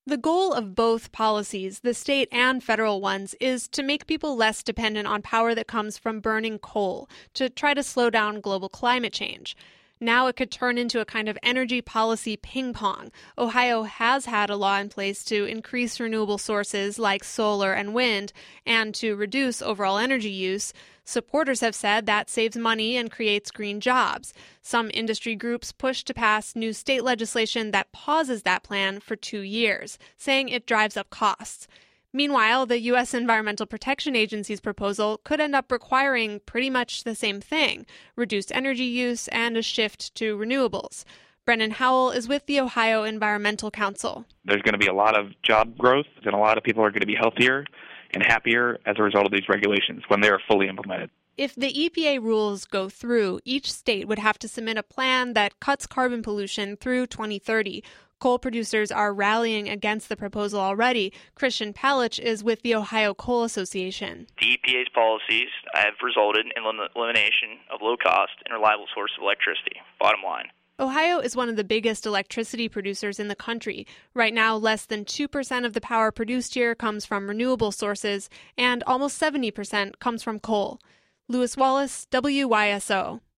The goal of both policies, the state and federal ones, is to make people less dependent on power that comes from burning coal, to try to slow down global climate change. Now it could turn into a kind of energy policy ping pong. Ohio has had a law in place to increase renewable sources like solar and wind and to reduce overall energy use. Supporters have said that saves money and creates green jobs. Some industry groups push to pass new state legislation that pauses that plan for 2 years, saying it drives up costs. Meanwhile, the U.S. Environmental Protection Agency's proposal could end up requiring pretty much the same thing: reduced energy use and a shift to renewables. Brennan Howell is with the Ohio Environmental Council. There's going to be a lot of job growth, and a lot of people are going to be healthier and happier as a result of these regulations when they are fully implemented. If the EPA rules go through, each state would have to submit a plan that cuts carbon pollution through 2030. Coal producers are rallying against the proposal already. Christian Palich is with the Ohio Coal Association. The EPA's policies have resulted in elimination of low-cost and reliable source of electricity, bottom line. Ohio is one of the biggest electricity producers in the country. Right now, less than 2% of the power produced here comes from renewable sources, and almost 70% comes from coal. Lewis Wallace, WYSO.